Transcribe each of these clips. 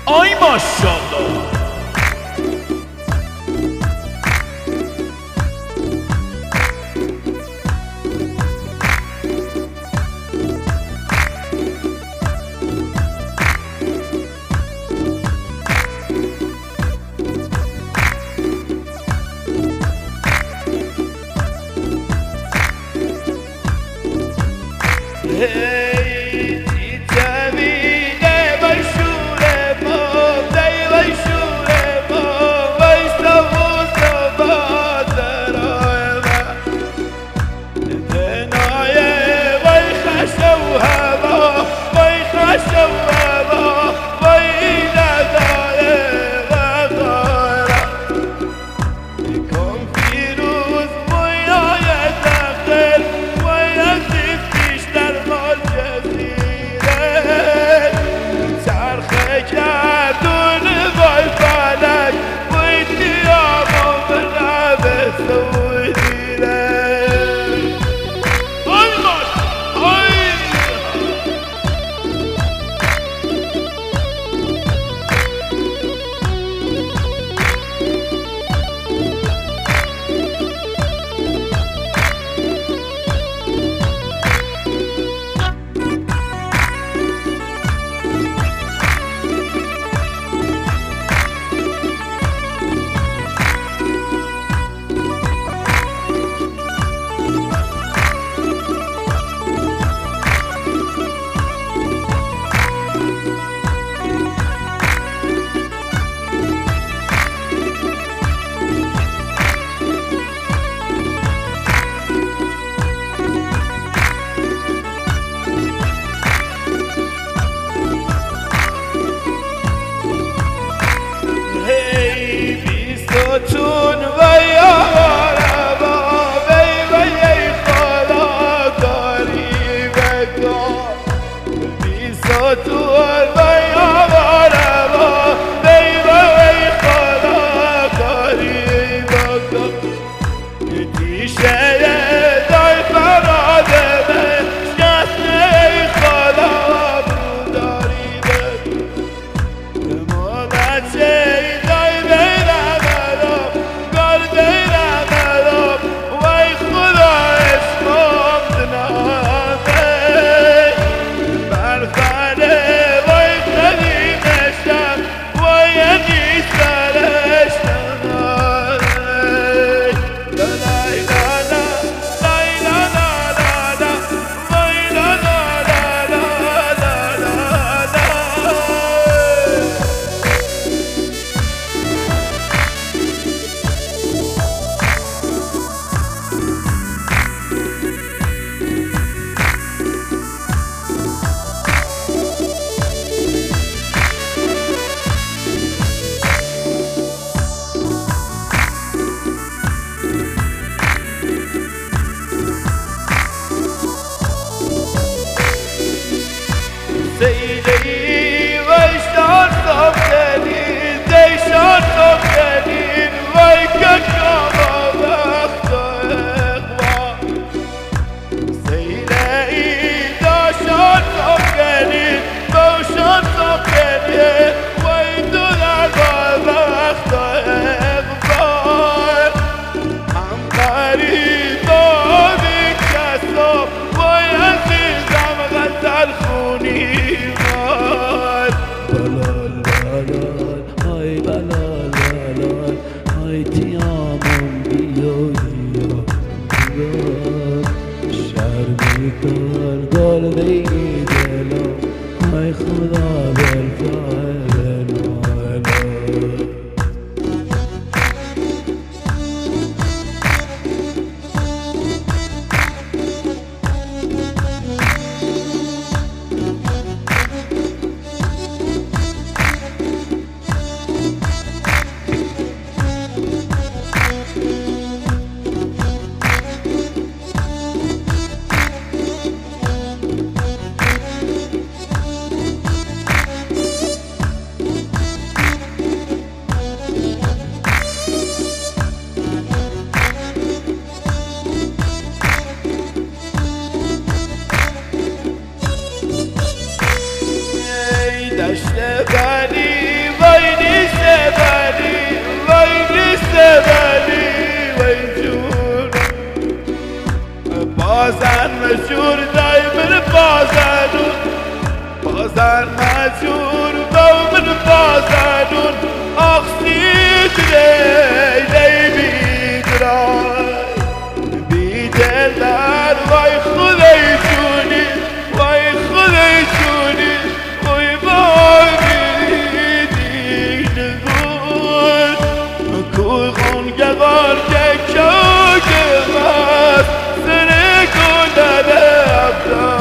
آی ماشاءالله. چون ویا روا وی وی خدا کاری بکن بی ستون ویا روا وی وی خدا کاری بکن دیشه دای فراده به شکست ای خدا بروداری بکن ما بچه سیدی وی شارتم کنین دی شارتم کنین وی کشم وقت اقوا سیدی دا شارتم کنین بو شارتم کنین وی دولر وقت اقوا هم قریب آبی کسا وی عزیزم غزل خونی گل بگی دلم ای خدا بالفعل نالا دري بيدراي بيدلال وای خودشونی وای خودشونی وای باقی نگون کوی خون گوار که مست سنه کندنه افتا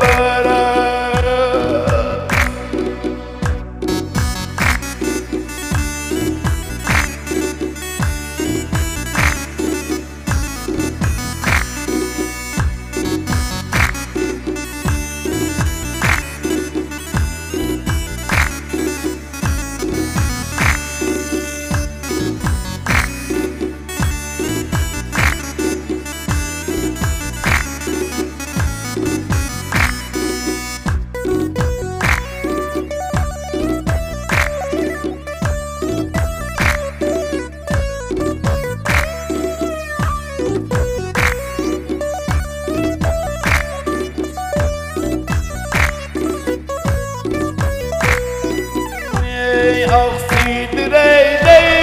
اقصی دري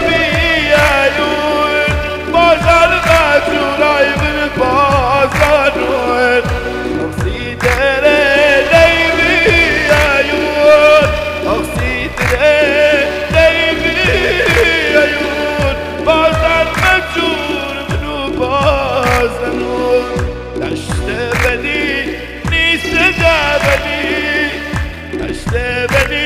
بیایون بازار مجورای بالبازارون اقصی دري بیایون اقصی دري بیایون بازار مجور منو بازارون دشت بلی نیست جبلی دشت بلی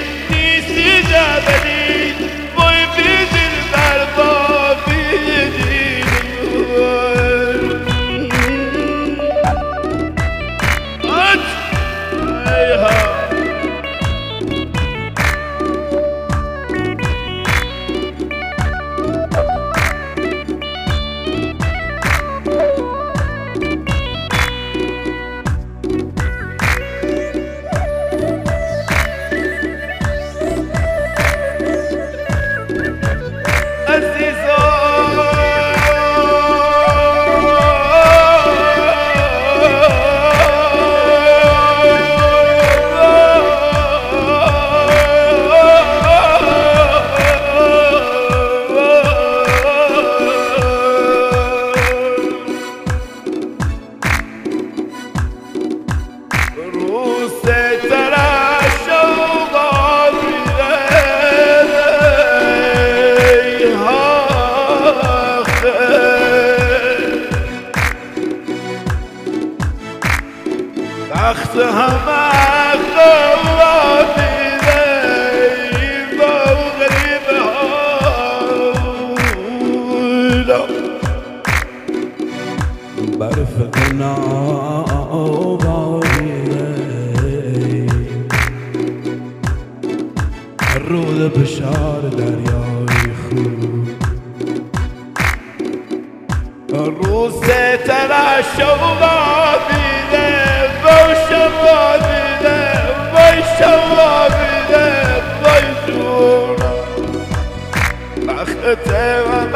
جبلی وای بیدین بربا بیدین آج ایها وقت همه خوابی دی با غریبه ها برف ناباری رود بشار دریای خوب روز ترش و بابیده وای شوابیده وای شوابیده وای جونم وقت